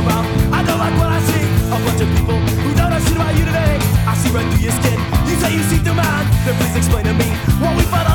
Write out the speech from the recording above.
around. I don't like what I see. A bunch of people who don't know shit about you today. I see right through your skin. You say you see through mine. Then please explain to me what we fight